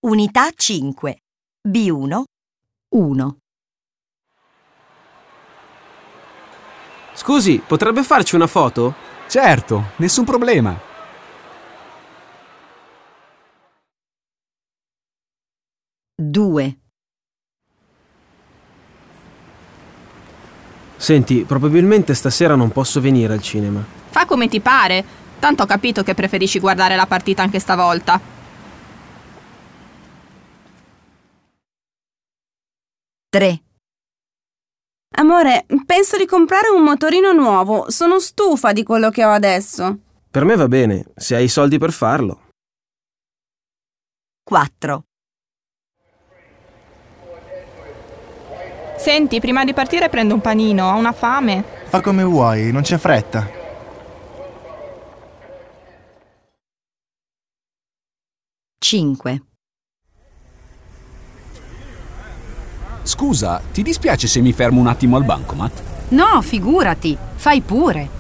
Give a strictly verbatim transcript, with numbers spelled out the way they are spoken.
Unità cinque. B uno. uno. Scusi, potrebbe farci una foto? Certo, nessun problema. due. Senti, probabilmente stasera non posso venire al cinema. Fa come ti pare. Tanto ho capito che preferisci guardare la partita anche stavolta. tre. Amore, penso di comprare un motorino nuovo. Sono stufa di quello che ho adesso. Per me va bene, se hai i soldi per farlo. quattro. Senti, prima di partire prendo un panino, ho una fame. Fa come vuoi, non c'è fretta. cinque. Scusa, ti dispiace se mi fermo un attimo al bancomat? No, figurati, fai pure.